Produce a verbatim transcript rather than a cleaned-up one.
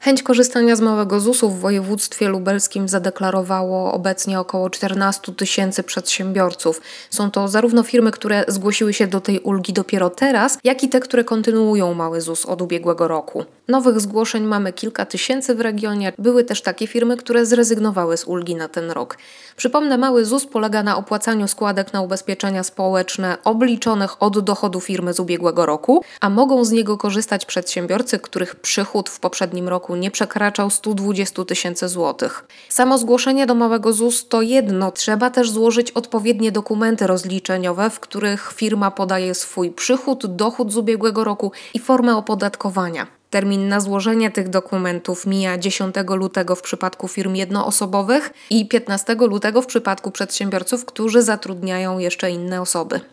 Chęć korzystania z małego zusu w województwie lubelskim zadeklarowało obecnie około czternaście tysięcy przedsiębiorców. Są to zarówno firmy, które zgłosiły się do tej ulgi dopiero teraz, jak i te, które kontynuują mały ZUS od ubiegłego roku. Nowych zgłoszeń mamy kilka tysięcy w regionie. Były też takie firmy, które zrezygnowały z ulgi na ten rok. Przypomnę, mały ZUS polega na opłacaniu składek na ubezpieczenia społeczne obliczonych od dochodu firmy z ubiegłego roku, a mogą z niego korzystać przedsiębiorcy, których przychód w poprzednim roku nie przekraczał stu dwudziestu tysięcy złotych. Samo zgłoszenie do małego ZUS to jedno, trzeba też złożyć odpowiednie dokumenty rozliczeniowe, w których firma podaje swój przychód, dochód z ubiegłego roku i formę opodatkowania. Termin na złożenie tych dokumentów mija dziesiątego lutego w przypadku firm jednoosobowych i piętnastego lutego w przypadku przedsiębiorców, którzy zatrudniają jeszcze inne osoby.